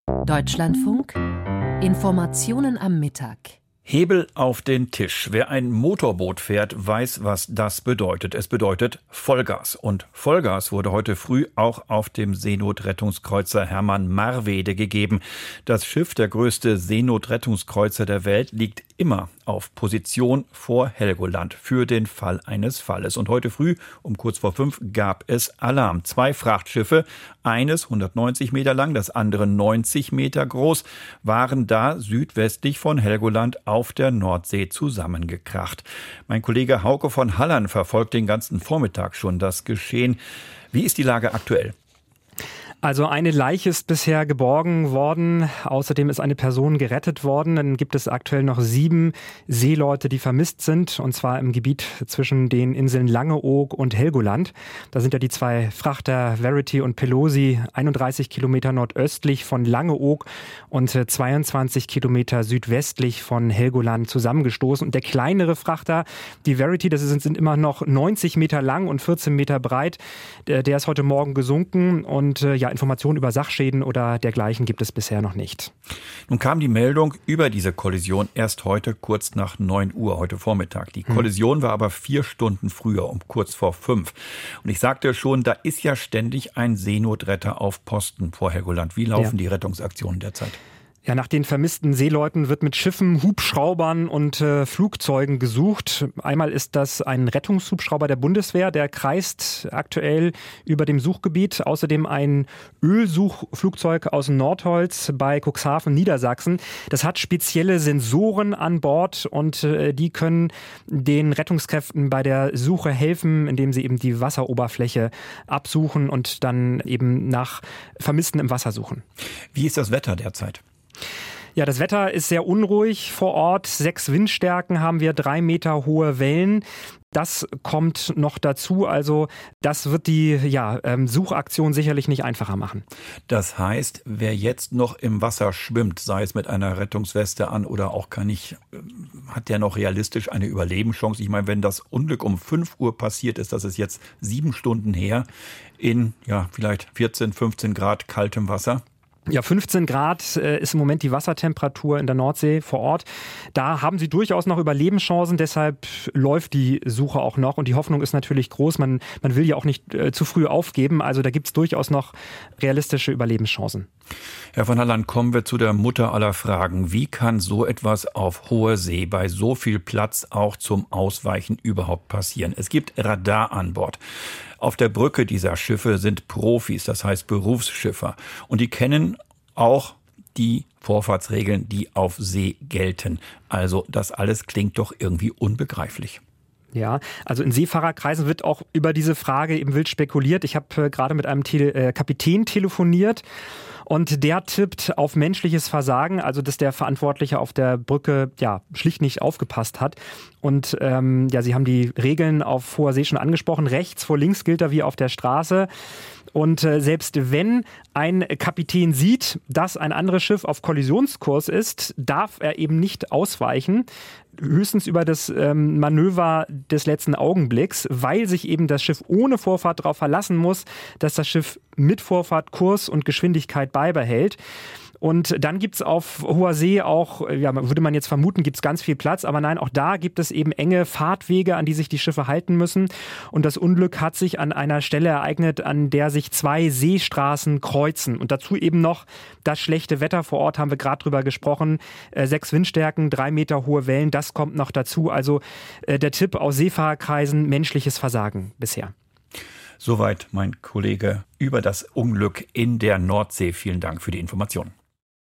Deutschlandfunk. Informationen am Mittag. Hebel auf den Tisch. Wer ein Motorboot fährt, weiß, was das bedeutet. Es bedeutet Vollgas. Und Vollgas wurde heute früh auch auf dem Seenotrettungskreuzer Hermann Marwede gegeben. Das Schiff, der größte Seenotrettungskreuzer der Welt, liegt immer auf Position vor Helgoland für den Fall eines Falles. Und heute früh um kurz vor 5 gab es Alarm. 2 Frachtschiffe, eines 190 Meter lang, das andere 90 Meter groß, waren da südwestlich von Helgoland auf der Nordsee zusammengekracht. Mein Kollege Hauke von Halland verfolgt den ganzen Vormittag schon das Geschehen. Wie ist die Lage aktuell? Also eine Leiche ist bisher geborgen worden. Außerdem ist eine Person gerettet worden. Dann gibt es aktuell noch 7 Seeleute, die vermisst sind. Und zwar im Gebiet zwischen den Inseln Langeoog und Helgoland. Da sind ja die 2 Frachter Verity und Pelosi 31 Kilometer nordöstlich von Langeoog und 22 Kilometer südwestlich von Helgoland zusammengestoßen. Und der kleinere Frachter, die Verity, das sind immer noch 90 Meter lang und 14 Meter breit. Der ist heute Morgen gesunken und Informationen über Sachschäden oder dergleichen gibt es bisher noch nicht. Nun kam die Meldung über diese Kollision erst heute kurz nach 9 Uhr, heute Vormittag. Die Kollision war aber 4 Stunden früher, um kurz vor 5. Und ich sagte schon, da ist ja ständig ein Seenotretter auf Posten vor Helgoland. Wie laufen die Rettungsaktionen derzeit? Ja, nach den vermissten Seeleuten wird mit Schiffen, Hubschraubern und Flugzeugen gesucht. Einmal ist das ein Rettungshubschrauber der Bundeswehr, der kreist aktuell über dem Suchgebiet. Außerdem ein Ölsuchflugzeug aus Nordholz bei Cuxhaven, Niedersachsen. Das hat spezielle Sensoren an Bord und die können den Rettungskräften bei der Suche helfen, indem sie eben die Wasseroberfläche absuchen und dann eben nach Vermissten im Wasser suchen. Wie ist das Wetter derzeit? Ja, das Wetter ist sehr unruhig vor Ort. 6 Windstärken haben wir, 3 Meter hohe Wellen. Das kommt noch dazu. Also das wird die Suchaktion sicherlich nicht einfacher machen. Das heißt, wer jetzt noch im Wasser schwimmt, sei es mit einer Rettungsweste an oder auch hat der noch realistisch eine Überlebenschance? Ich meine, wenn das Unglück um 5 Uhr passiert ist, das ist jetzt 7 Stunden her, in vielleicht 14, 15 Grad kaltem Wasser. Ja, 15 Grad ist im Moment die Wassertemperatur in der Nordsee vor Ort. Da haben sie durchaus noch Überlebenschancen, deshalb läuft die Suche auch noch und die Hoffnung ist natürlich groß. Man will ja auch nicht zu früh aufgeben, also da gibt es durchaus noch realistische Überlebenschancen. Herr von Halland, kommen wir zu der Mutter aller Fragen. Wie kann so etwas auf hoher See bei so viel Platz auch zum Ausweichen überhaupt passieren? Es gibt Radar an Bord. Auf der Brücke dieser Schiffe sind Profis, das heißt Berufsschiffer. Und die kennen auch die Vorfahrtsregeln, die auf See gelten. Also das alles klingt doch irgendwie unbegreiflich. Ja, also in Seefahrerkreisen wird auch über diese Frage eben wild spekuliert. Ich habe gerade mit einem Kapitän telefoniert. Und der tippt auf menschliches Versagen, also dass der Verantwortliche auf der Brücke schlicht nicht aufgepasst hat. Und Sie haben die Regeln auf hoher See schon angesprochen. Rechts vor links gilt er wie auf der Straße. Und selbst wenn ein Kapitän sieht, dass ein anderes Schiff auf Kollisionskurs ist, darf er eben nicht ausweichen. Höchstens über das Manöver des letzten Augenblicks, weil sich eben das Schiff ohne Vorfahrt darauf verlassen muss, dass das Schiff mit Vorfahrt Kurs und Geschwindigkeit beibehält. Und dann gibt's auf hoher See auch, würde man jetzt vermuten, gibt's ganz viel Platz. Aber nein, auch da gibt es eben enge Fahrtwege, an die sich die Schiffe halten müssen. Und das Unglück hat sich an einer Stelle ereignet, an der sich 2 Seestraßen kreuzen. Und dazu eben noch das schlechte Wetter vor Ort, haben wir gerade drüber gesprochen. 6 Windstärken, 3 Meter hohe Wellen, das kommt noch dazu. Also der Tipp aus Seefahrerkreisen, menschliches Versagen bisher. Soweit mein Kollege über das Unglück in der Nordsee. Vielen Dank für die Information.